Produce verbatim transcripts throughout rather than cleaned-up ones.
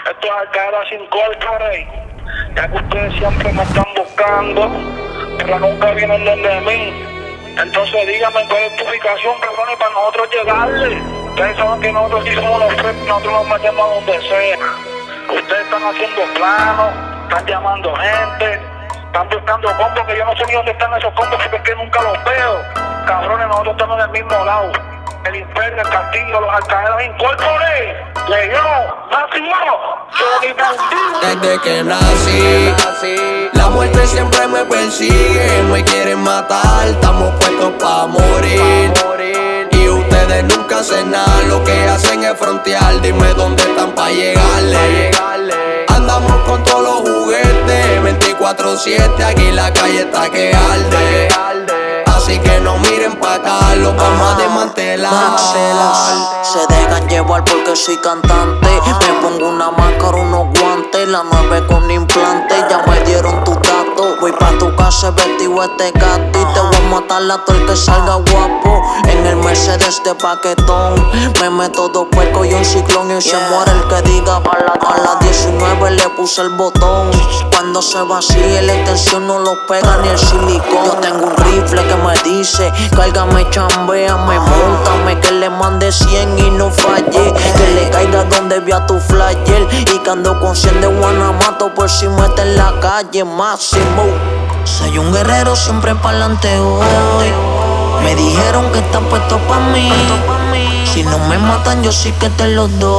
Esto es Al-Qaeda sin corporate. Ya que ustedes siempre me están buscando, pero nunca vienen donde mí. Entonces díganme cuál es tu ubicación, cabrones, para nosotros llegarle. Ustedes saben que nosotros sí somos los tres, nosotros nos metemos a donde sea. Ustedes están haciendo planos, están llamando gente, están buscando combos, que yo no sé ni dónde están esos combos porque es que nunca los veo. Cabrones, nosotros estamos en el mismo lado. El Imperio, el Castillo, los Al-Qaeda Incorporated, Legión, Máximo, Johnny Bandito. Desde que nací, la muerte siempre me persigue. Me quieren matar, estamos puestos pa' morir. Y ustedes nunca hacen nada, lo que hacen es frontear. Dime dónde están pa' llegarle. Andamos con todos los juguetes, veinticuatro siete, aquí la calle está que arde. Así que no miren pa' acá, los vamos a desmantelar. Se dejan llevar porque soy cantante. Me pongo una máscara, unos guantes, la nueve con implante. Ya me dieron tu dato. Voy pa' tu casa vestido este gato y te voy a matar a todo el que salga guapo. En el Mercedes de paquetón me meto dos puercos y un ciclón y se muere el que diga. A la, a las diecinueve le puse el botón. Cuando se vacíe la extensión no lo pega ni el silicón. Yo tengo un rifle que me dice, cárgame, chambeame, montame, que le mande cien y no falle. Que le caiga donde vea tu flyer. Y que ando con cien de Guanamato por si mete en la calle. Máximo. Soy un guerrero, siempre pa'lante voy. Me dijeron que están puestos pa' mí. Si no me matan yo sí que te los doy.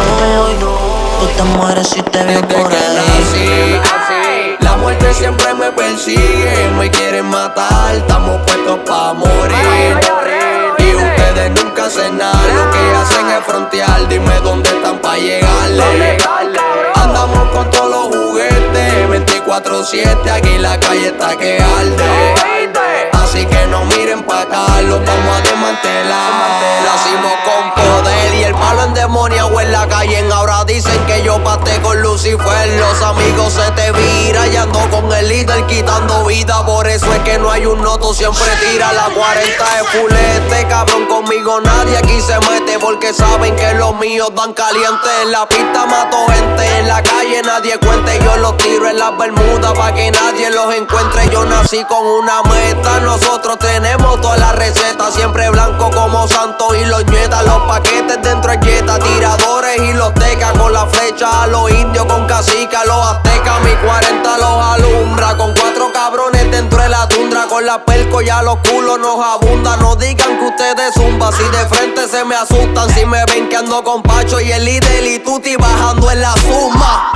Tú te mueres si te veo por ahí. La muerte siempre me persigue, me quieren matar, estamos puestos pa' morir. Y ustedes nunca hacen nada, lo que hacen es frontear. Dime dónde están pa' llegarle. Andamos con todos los juguetes, veinticuatro siete, aquí la calle está que arde. Así que no miren pa' acá, los vamos a desmantelar. Nacimos con poder y el palo endemoniado en la calle. Ahora dicen que yo pateé con Lucifer. Los amigos se te viran y ando con el líder quitando vida. Por eso es que no hay un noto, siempre tira la cuarenta de fulete. Cabrón, conmigo nadie aquí se mete porque saben que los míos dan caliente. En la pista mato gente, en la calle nadie cuente. Yo los tiro en las bermudas pa' que nadie los encuentre. Yo nací con una meta, nosotros tenemos todas las recetas. Siempre blanco como santo y los nietas. Los paquetes dentro de Jetta, tiradores y los tecas. Con la flecha a los indios, con cacica, los aztecas. Mi cuarenta los alumbra, con cuatro cabrones dentro de la tundra. Con la pelco ya los culos nos abundan. No digan que ustedes zumba, si de frente se me asustan. Si me ven que ando con Pacho y el líder y Tuti bajando en la suma.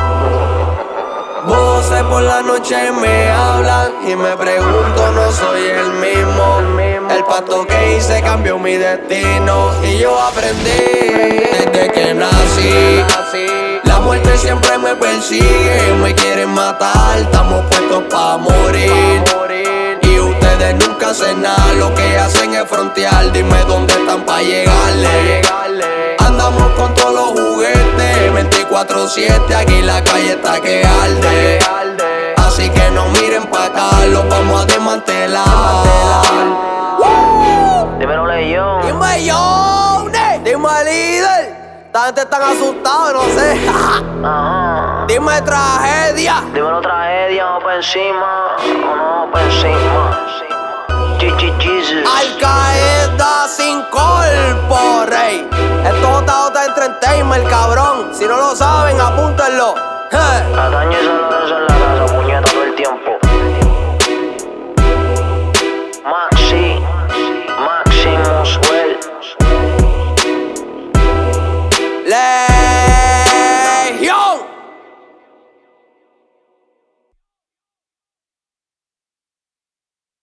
Voces por la noche me hablan y me pregunto, no soy el mismo. El pacto que hice cambió mi destino y yo aprendí desde que nací. La muerte siempre me persigue, me quieren matar, estamos puestos pa' morir. Y ustedes nunca hacen nada, lo que hacen es frontear. Dime dónde están pa' llegarle. Andamos con todos los juguetes, veinticuatro siete, aquí la calle está que arde. Así que no miren pa' acá, los vamos a desmantelar. Dímelo, Legión. Dime Legión, dime líder. Esta gente están asustados, no sé. Ajá. Dime tragedia. Dímelo, tragedia, vamos pa' encima. Vamos pa' encima. Jesus. Al-Qaeda sin corporate. Esto es J J Entertainment, cabrón. Si no lo saben, apúntenlo. Atañe solo en la casa.